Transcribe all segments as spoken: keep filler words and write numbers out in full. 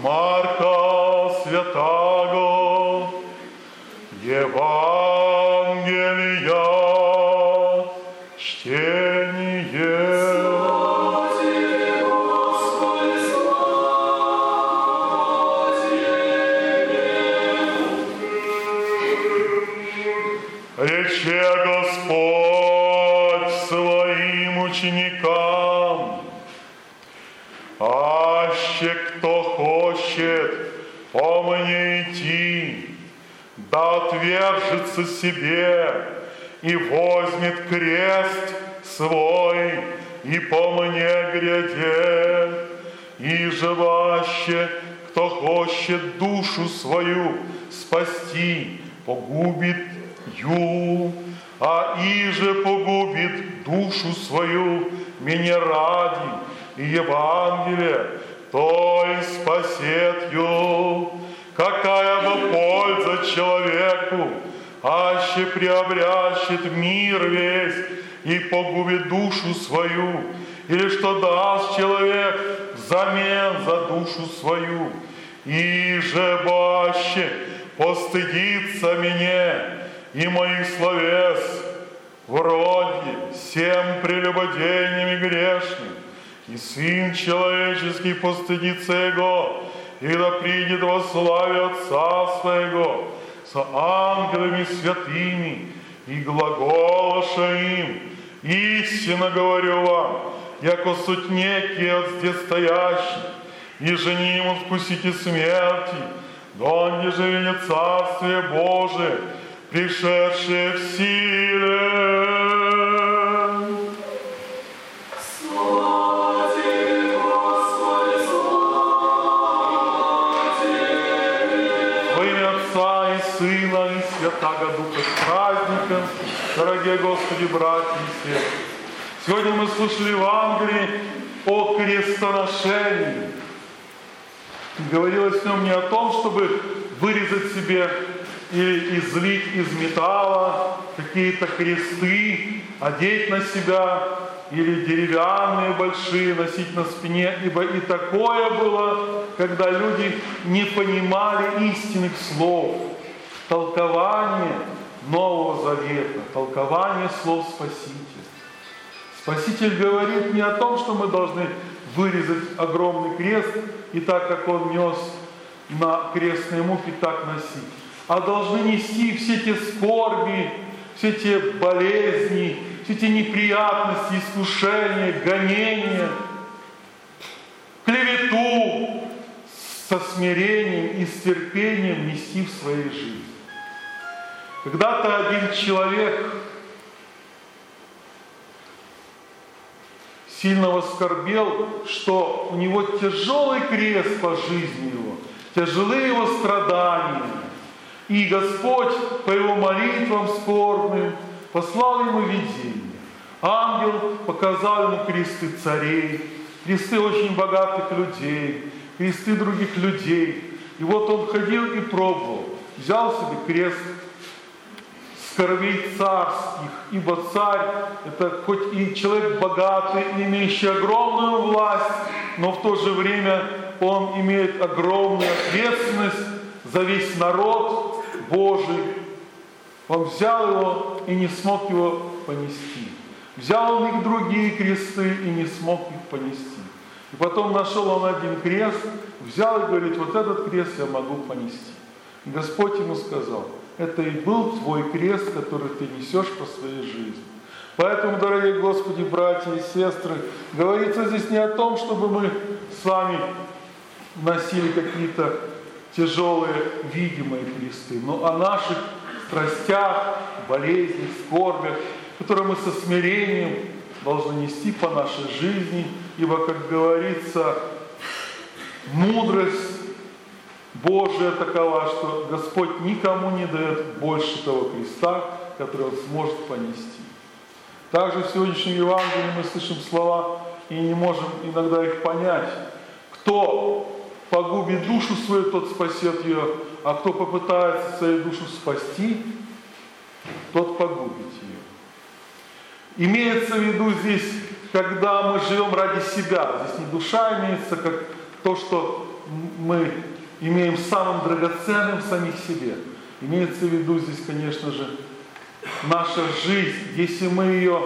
Марка святаго Евангелия чтение. Слава Тебе, Господи, слава Тебе. Рече Господь своим ученикам: аще кто хочет по мне идти, да отвержется себе и возьмет крест свой и по мне грядет. И же ваще кто хочет душу свою спасти, погубит ю, а иже погубит душу свою меня ради и Евангелие, то и спасет ее. Какая бы польза человеку, аще приобрящет мир весь и погубит душу свою, или что даст человек взамен за душу свою, и же аще постыдится меня и моих словес вроде всем прелюбодейным и грешным, и Сын Человеческий постыдится Его, и да придет во славе Отца Своего со ангелами святыми, и глаголоша им: истинно говорю вам, яко суть некий от здесь стоящий, и же ним вкусите смерти, донде же видит Царствие Божие, пришедшее в силе. Слава Тебе, Господи, слава Тебе. Во имя Отца и Сына и Святаго Духа с праздником, дорогие Господи, братья и сестры. Сегодня мы слушали Евангелие о крестоношении. Говорилось в нем не о том, чтобы вырезать себе или излить из металла какие-то кресты, одеть на себя, или деревянные большие носить на спине, ибо и такое было, когда люди не понимали истинных слов, толкование Нового Завета, толкование слов Спасителя. Спаситель говорит не о том, что мы должны вырезать огромный крест и так, как он нес на крестной муке, так носить, а должны нести все те скорби, все те болезни, все те неприятности, искушения, гонения, клевету со смирением и с терпением нести в своей жизни. Когда-то один человек сильно воскорбел, что у него тяжелый крест по жизни его, тяжелые его страдания. И Господь по его молитвам скорбным послал ему видение. Ангел показал ему кресты царей, кресты очень богатых людей, кресты других людей. И вот он ходил и пробовал. Взял себе крест скорбей царских, ибо царь — это хоть и человек богатый, имеющий огромную власть, но в то же время он имеет огромную ответственность за весь народ Божий. Он взял его и не смог его понести. Взял он их другие кресты и не смог их понести. И потом нашел он один крест, взял и говорит: вот этот крест я могу понести. И Господь ему сказал: это и был твой крест, который ты несешь по своей жизни. Поэтому, дорогие Господи, братья и сестры, говорится здесь не о том, чтобы мы с вами носили какие-то тяжелые видимые кресты, но о наших страстях, болезнях, скорбях, которые мы со смирением должны нести по нашей жизни, ибо, как говорится, мудрость Божия такова, что Господь никому не дает больше того креста, который он сможет понести. Также в сегодняшнем Евангелии мы слышим слова и не можем иногда их понять. Кто погубит душу свою, тот спасет ее, а кто попытается свою душу спасти, тот погубит ее. Имеется в виду здесь, когда мы живем ради себя. Здесь не душа имеется, как то, что мы имеем самым драгоценным в самих себе. Имеется в виду здесь, конечно же, наша жизнь. Если мы ее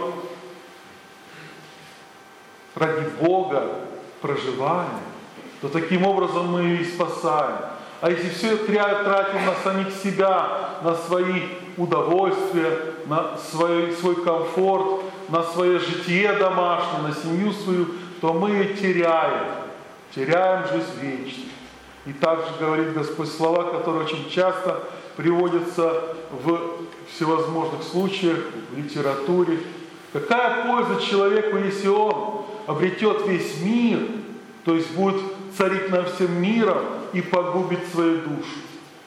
ради Бога проживаем, то таким образом мы ее и спасаем. А если все тратим на самих себя, на свои удовольствия, на свой, свой комфорт, на свое житие домашнее, на семью свою, то мы ее теряем. Теряем жизнь вечную. И также говорит Господь слова, которые очень часто приводятся в всевозможных случаях, в литературе. Какая польза человеку, если он обретет весь мир, то есть будет царить над всем миром и погубит свою душу?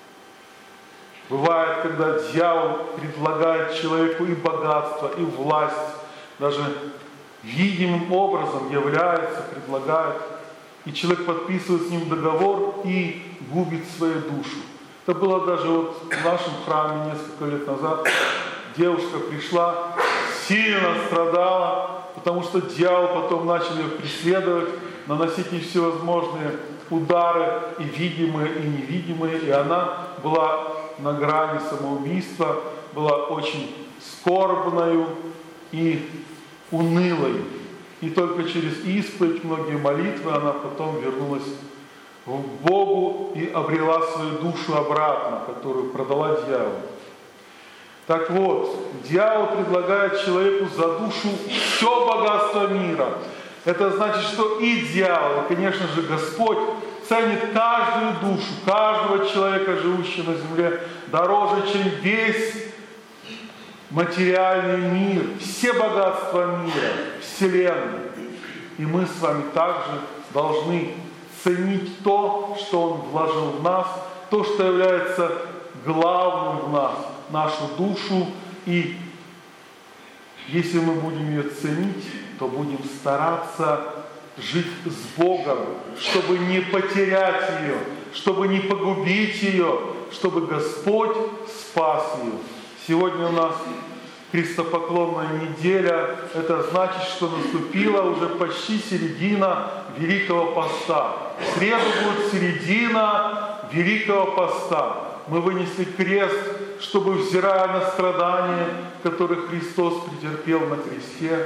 Бывает, когда дьявол предлагает человеку и богатство, и власть, даже видимым образом является, предлагает, и человек подписывает с ним договор и губит свою душу. Это было даже вот в нашем храме несколько лет назад. Девушка пришла, сильно страдала, потому что дьявол потом начал ее преследовать, наносить ей всевозможные удары, и видимые, и невидимые, и она была на грани самоубийства, была очень скорбною и унылой. И только через исповедь, многие молитвы, она потом вернулась к Богу и обрела свою душу обратно, которую продала дьяволу. Так вот, дьявол предлагает человеку за душу все богатство мира. Это значит, что и дьявол, и, конечно же, Господь ценит каждую душу, каждого человека, живущего на земле, дороже, чем весь материальный мир, все богатства мира, Вселенной. И мы с вами также должны ценить то, что Он вложил в нас, то, что является главным в нас, нашу душу. И если мы будем ее ценить, то будем стараться жить с Богом, чтобы не потерять ее, чтобы не погубить ее, чтобы Господь спас ее. Сегодня у нас крестопоклонная неделя. Это значит, что наступила уже почти середина Великого Поста. В среду будет середина Великого Поста. Мы вынесли крест, чтобы, взирая на страдания, которые Христос претерпел на кресте,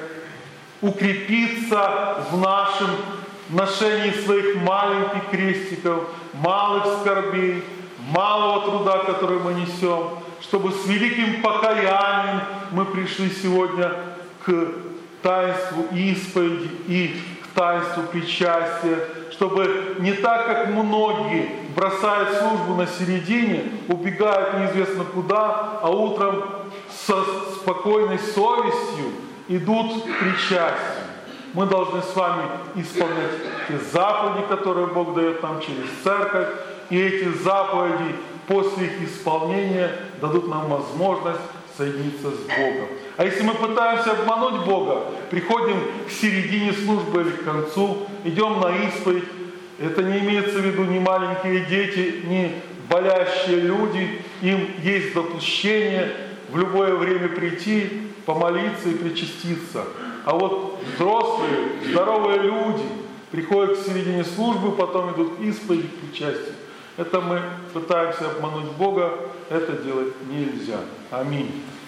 укрепиться в нашем ношении своих маленьких крестиков, малых скорбей, малого труда, который мы несем, чтобы с великим покаянием мы пришли сегодня к таинству исповеди и к таинству причастия, чтобы не так, как многие бросают службу на середине, убегают неизвестно куда, а утром со спокойной совестью идут к причастию. Мы должны с вами исполнять те заповеди, которые Бог дает нам через церковь, и эти заповеди после их исполнения дадут нам возможность соединиться с Богом. А если мы пытаемся обмануть Бога, приходим к середине службы или к концу, идем на исповедь, это не имеется в виду ни маленькие дети, ни болящие люди, им есть допущение в любое время прийти, помолиться и причаститься. А вот взрослые, здоровые люди приходят к середине службы, потом идут к исповеди, к причастию. Это мы пытаемся обмануть Бога, это делать нельзя. Аминь.